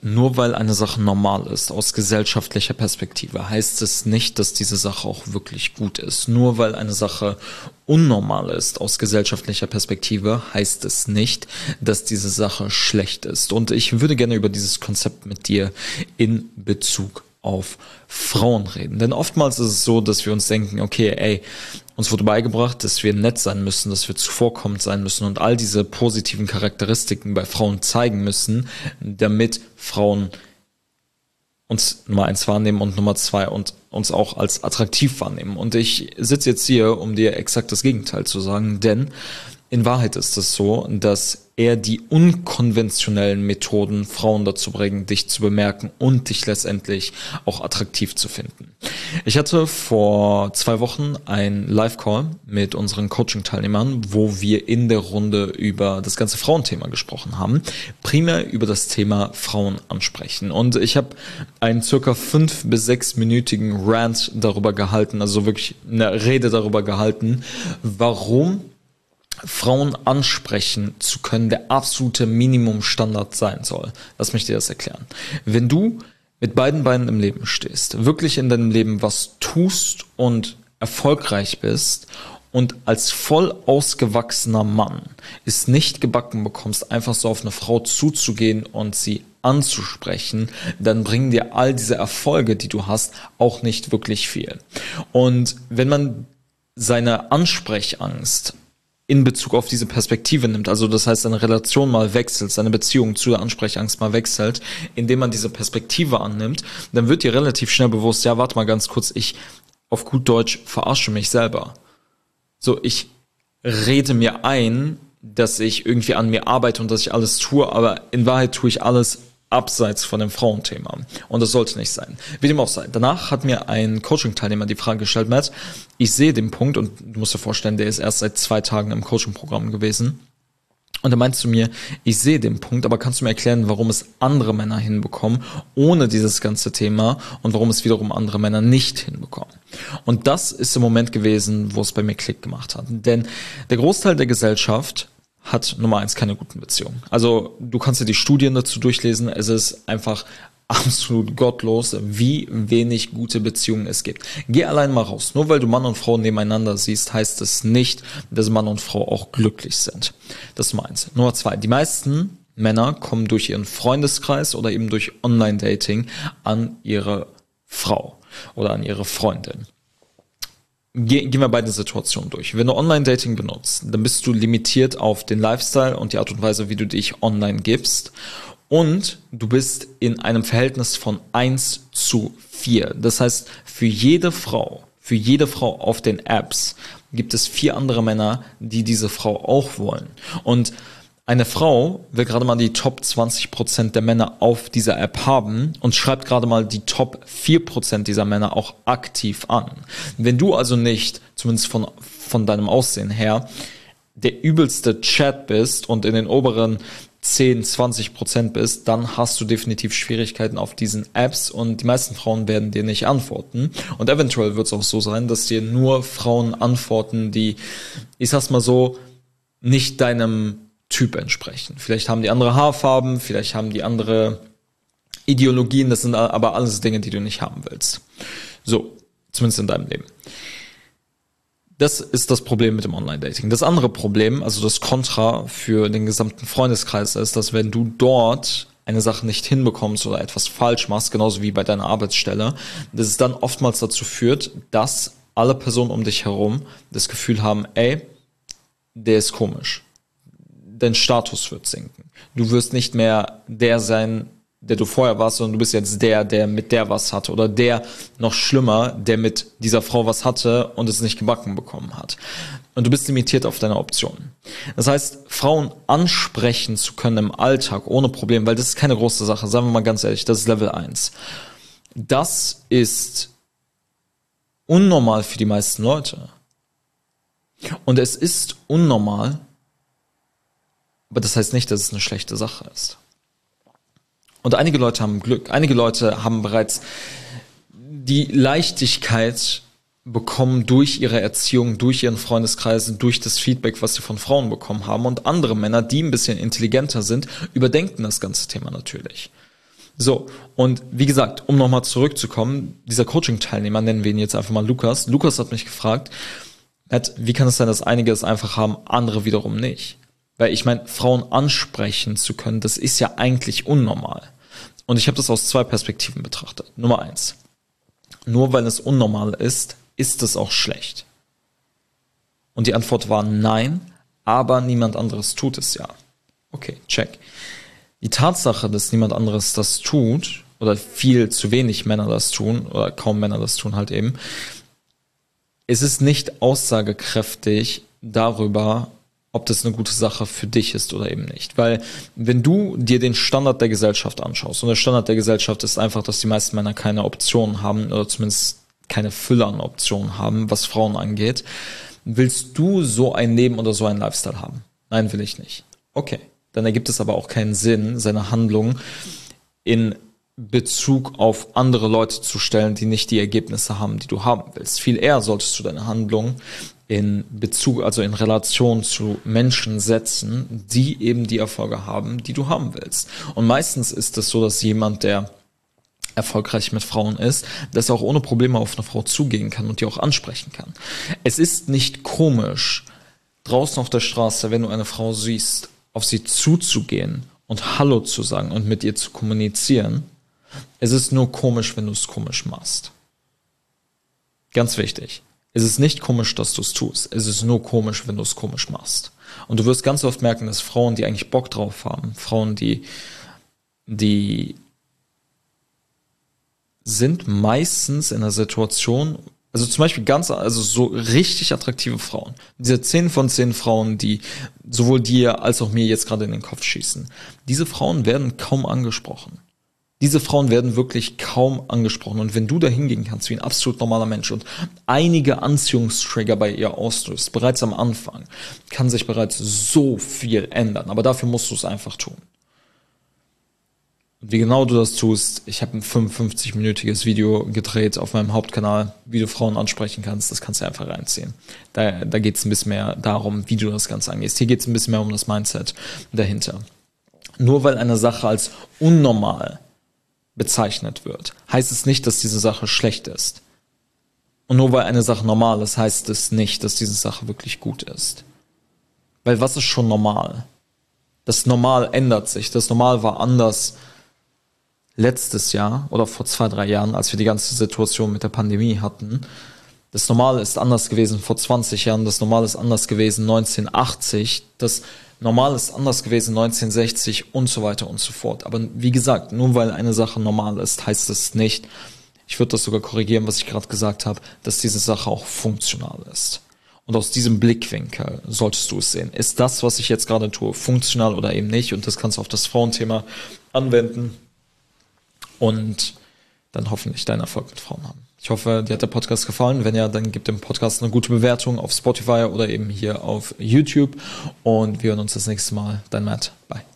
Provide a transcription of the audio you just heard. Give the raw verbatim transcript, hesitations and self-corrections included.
Nur weil eine Sache normal ist, aus gesellschaftlicher Perspektive, heißt es nicht, dass diese Sache auch wirklich gut ist. Nur weil eine Sache unnormal ist, aus gesellschaftlicher Perspektive, heißt es nicht, dass diese Sache schlecht ist. Und ich würde gerne über dieses Konzept mit dir in Bezug auf Frauen reden. Denn oftmals ist es so, dass wir uns denken, okay, ey, uns wurde beigebracht, dass wir nett sein müssen, dass wir zuvorkommend sein müssen und all diese positiven Charakteristiken bei Frauen zeigen müssen, damit Frauen uns Nummer eins wahrnehmen und Nummer zwei und uns auch als attraktiv wahrnehmen. Und ich sitze jetzt hier, um dir exakt das Gegenteil zu sagen, denn in Wahrheit ist es so, dass eher die unkonventionellen Methoden Frauen dazu bringen, dich zu bemerken und dich letztendlich auch attraktiv zu finden. Ich hatte vor zwei Wochen einen Live-Call mit unseren Coaching-Teilnehmern, wo wir in der Runde über das ganze Frauenthema gesprochen haben, primär über das Thema Frauen ansprechen. Und ich habe einen circa fünf- bis sechsminütigen Rant darüber gehalten, also wirklich eine Rede darüber gehalten, warum Frauen ansprechen zu können, der absolute Minimumstandard sein soll. Lass mich dir das erklären. Wenn du mit beiden Beinen im Leben stehst, wirklich in deinem Leben was tust und erfolgreich bist und als voll ausgewachsener Mann es nicht gebacken bekommst, einfach so auf eine Frau zuzugehen und sie anzusprechen, dann bringen dir all diese Erfolge, die du hast, auch nicht wirklich viel. Und wenn man seine Ansprechangst in Bezug auf diese Perspektive nimmt, also das heißt, seine Relation mal wechselt, seine Beziehung zu der Ansprechangst mal wechselt, indem man diese Perspektive annimmt, dann wird dir relativ schnell bewusst, ja, warte mal ganz kurz, ich auf gut Deutsch verarsche mich selber. So, ich rede mir ein, dass ich irgendwie an mir arbeite und dass ich alles tue, aber in Wahrheit tue ich alles abseits von dem Frauenthema. Und das sollte nicht sein. Wie dem auch sei. Danach hat mir ein Coaching-Teilnehmer die Frage gestellt, Matt, ich sehe den Punkt, und du musst dir vorstellen, der ist erst seit zwei Tagen im Coaching-Programm gewesen. Und er meinte zu mir, ich sehe den Punkt, aber kannst du mir erklären, warum es andere Männer hinbekommen, ohne dieses ganze Thema, und warum es wiederum andere Männer nicht hinbekommen? Und das ist der Moment gewesen, wo es bei mir Klick gemacht hat. Denn der Großteil der Gesellschaft hat Nummer eins keine guten Beziehungen. Also du kannst dir die Studien dazu durchlesen. Es ist einfach absolut gottlos, wie wenig gute Beziehungen es gibt. Geh allein mal raus. Nur weil du Mann und Frau nebeneinander siehst, heißt es nicht, dass Mann und Frau auch glücklich sind. Das ist Nummer eins. Nummer zwei. Die meisten Männer kommen durch ihren Freundeskreis oder eben durch Online-Dating an ihre Frau oder an ihre Freundin. Gehen wir beide Situationen durch. Wenn du Online-Dating benutzt, dann bist du limitiert auf den Lifestyle und die Art und Weise, wie du dich online gibst. Und du bist in einem Verhältnis von eins zu vier. Das heißt, für jede Frau, für jede Frau auf den Apps gibt es vier andere Männer, die diese Frau auch wollen. Und eine Frau will gerade mal die Top zwanzig Prozent der Männer auf dieser App haben und schreibt gerade mal die Top vier Prozent dieser Männer auch aktiv an. Wenn du also nicht, zumindest von, von deinem Aussehen her, der übelste Chat bist und in den oberen zehn, zwanzig Prozent bist, dann hast du definitiv Schwierigkeiten auf diesen Apps und die meisten Frauen werden dir nicht antworten. Und eventuell wird es auch so sein, dass dir nur Frauen antworten, die, ich sag's mal so, nicht deinem Typ entsprechen. Vielleicht haben die andere Haarfarben, vielleicht haben die andere Ideologien, das sind aber alles Dinge, die du nicht haben willst. So, zumindest in deinem Leben. Das ist das Problem mit dem Online-Dating. Das andere Problem, also das Kontra für den gesamten Freundeskreis, ist, dass wenn du dort eine Sache nicht hinbekommst oder etwas falsch machst, genauso wie bei deiner Arbeitsstelle, dass es dann oftmals dazu führt, dass alle Personen um dich herum das Gefühl haben, ey, der ist komisch. Dein Status wird sinken. Du wirst nicht mehr der sein, der du vorher warst, sondern du bist jetzt der, der mit der was hatte. Oder der, noch schlimmer, der mit dieser Frau was hatte und es nicht gebacken bekommen hat. Und du bist limitiert auf deine Optionen. Das heißt, Frauen ansprechen zu können im Alltag ohne Problem, weil das ist keine große Sache, sagen wir mal ganz ehrlich, das ist Level eins. Das ist unnormal für die meisten Leute. Und es ist unnormal, aber das heißt nicht, dass es eine schlechte Sache ist. Und einige Leute haben Glück. Einige Leute haben bereits die Leichtigkeit bekommen durch ihre Erziehung, durch ihren Freundeskreis, durch das Feedback, was sie von Frauen bekommen haben. Und andere Männer, die ein bisschen intelligenter sind, überdenken das ganze Thema natürlich. So, und wie gesagt, um nochmal zurückzukommen, dieser Coaching-Teilnehmer, nennen wir ihn jetzt einfach mal Lukas. Lukas hat mich gefragt, wie kann es sein, dass einige es einfach haben, andere wiederum nicht? Weil ich meine, Frauen ansprechen zu können, das ist ja eigentlich unnormal. Und ich habe das aus zwei Perspektiven betrachtet. Nummer eins, nur weil es unnormal ist, ist es auch schlecht. Und die Antwort war nein, aber niemand anderes tut es ja. Okay, check. Die Tatsache, dass niemand anderes das tut, oder viel zu wenig Männer das tun, oder kaum Männer das tun halt eben, es ist nicht aussagekräftig darüber, ob das eine gute Sache für dich ist oder eben nicht. Weil wenn du dir den Standard der Gesellschaft anschaust, und der Standard der Gesellschaft ist einfach, dass die meisten Männer keine Optionen haben, oder zumindest keine Fülle an Optionen haben, was Frauen angeht, willst du so ein Leben oder so einen Lifestyle haben? Nein, will ich nicht. Okay, dann ergibt es aber auch keinen Sinn, seine Handlung in Bezug auf andere Leute zu stellen, die nicht die Ergebnisse haben, die du haben willst. Viel eher solltest du deine Handlung in Bezug, also in Relation zu Menschen setzen, die eben die Erfolge haben, die du haben willst. Und meistens ist es so, dass jemand, der erfolgreich mit Frauen ist, dass er auch ohne Probleme auf eine Frau zugehen kann und die auch ansprechen kann. Es ist nicht komisch, draußen auf der Straße, wenn du eine Frau siehst, auf sie zuzugehen und Hallo zu sagen und mit ihr zu kommunizieren. Es ist nur komisch, wenn du es komisch machst. Ganz wichtig. Es ist nicht komisch, dass du es tust. Es ist nur komisch, wenn du es komisch machst. Und du wirst ganz oft merken, dass Frauen, die eigentlich Bock drauf haben, Frauen, die, die sind meistens in einer Situation, also zum Beispiel ganz, also so richtig attraktive Frauen. Diese zehn von zehn Frauen, die sowohl dir als auch mir jetzt gerade in den Kopf schießen. Diese Frauen werden kaum angesprochen. Diese Frauen werden wirklich kaum angesprochen. Und wenn du da hingehen kannst, wie ein absolut normaler Mensch und einige Anziehungstrigger bei ihr auslöst, bereits am Anfang, kann sich bereits so viel ändern. Aber dafür musst du es einfach tun. Und wie genau du das tust, ich habe ein fünfundfünfzig-minütiges Video gedreht auf meinem Hauptkanal, wie du Frauen ansprechen kannst, das kannst du einfach reinziehen. Da, da geht es ein bisschen mehr darum, wie du das Ganze angehst. Hier geht es ein bisschen mehr um das Mindset dahinter. Nur weil eine Sache als unnormal bezeichnet wird, heißt es nicht, dass diese Sache schlecht ist. Und nur weil eine Sache normal ist, heißt es nicht, dass diese Sache wirklich gut ist. Weil was ist schon normal? Das Normal ändert sich. Das Normal war anders letztes Jahr oder vor zwei, drei Jahren, als wir die ganze Situation mit der Pandemie hatten. Das Normal ist anders gewesen vor zwanzig Jahren. Das Normal ist anders gewesen neunzehnhundertachtzig. Das Normal ist anders gewesen neunzehnhundertsechzig und so weiter und so fort. Aber wie gesagt, nur weil eine Sache normal ist, heißt es nicht, ich würde das sogar korrigieren, was ich gerade gesagt habe, dass diese Sache auch funktional ist. Und aus diesem Blickwinkel solltest du es sehen. Ist das, was ich jetzt gerade tue, funktional oder eben nicht? Und das kannst du auf das Frauenthema anwenden und dann hoffentlich deinen Erfolg mit Frauen haben. Ich hoffe, dir hat der Podcast gefallen. Wenn ja, dann gib dem Podcast eine gute Bewertung auf Spotify oder eben hier auf YouTube. Und wir hören uns das nächste Mal. Dein Matt. Bye.